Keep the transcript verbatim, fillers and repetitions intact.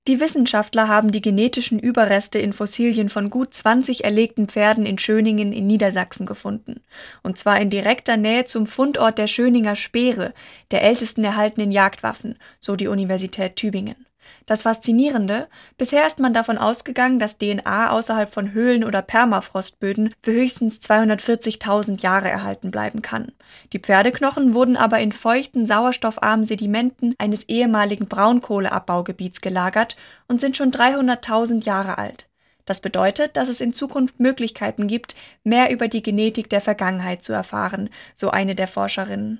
Die Wissenschaftler haben die genetischen Überreste in Fossilien von gut zwanzig erlegten Pferden in Schöningen in Niedersachsen gefunden. Und zwar in direkter Nähe zum Fundort der Schöninger Speere, der ältesten erhaltenen Jagdwaffen, so die Universität Tübingen. Das Faszinierende: Bisher ist man davon ausgegangen, dass D N A außerhalb von Höhlen oder Permafrostböden für höchstens zweihundertvierzigtausend Jahre erhalten bleiben kann. Die Pferdeknochen wurden aber in feuchten, sauerstoffarmen Sedimenten eines ehemaligen Braunkohleabbaugebiets gelagert und sind schon dreihunderttausend Jahre alt. Das bedeutet, dass es in Zukunft Möglichkeiten gibt, mehr über die Genetik der Vergangenheit zu erfahren, so eine der Forscherinnen.